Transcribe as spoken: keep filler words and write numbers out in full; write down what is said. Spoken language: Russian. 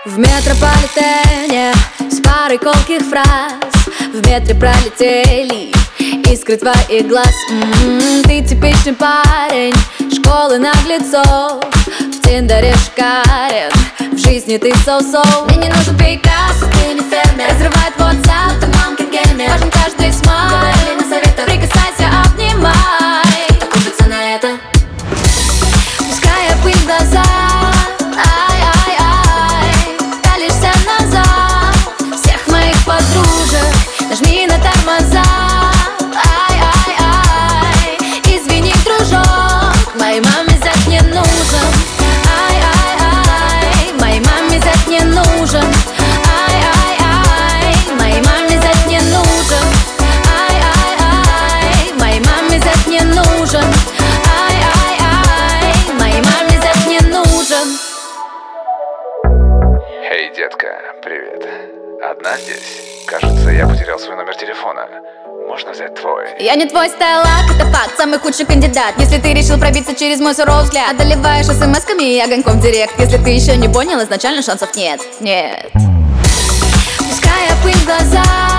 В метрополитене с парой колких фраз в метре пролетели искры твоих глаз. М-м-м, ты типичный парень школы наглецов, в Тиндере шикарен, в жизни ты соу-соу. Мне не нужен Пикассо, ты не фермер. Разрывает WhatsApp, ты мамкин геймер. Важен каждый смайл, говори на советах. Прикасайся, обнимай, так учится на это. Пуская пыль в глаза, ай-ай-ай, пялишься назад всех моих подружек. Нажми на тормоза, ай-ай-ай, извини, дружок, моей маме зять не нужен. Ай-ай-ай, моей маме зять не нужен. Ай-ай-ай, моей маме зять не нужен. Ай-ай-ай, моей маме зять не нужен. Ай-ай-ай, моей маме зять не нужен. Эй, детка, привет. Одна здесь? Кажется, я потерял свой номер телефона. Можно взять твой? Я не твой стайлак, это факт, самый худший кандидат. Если ты решил пробиться через мой суровый взгляд, одолеваешь смс-ками и огоньком в директ. Если ты еще не понял, изначально шансов нет, нет. Пуская пыль в глаза,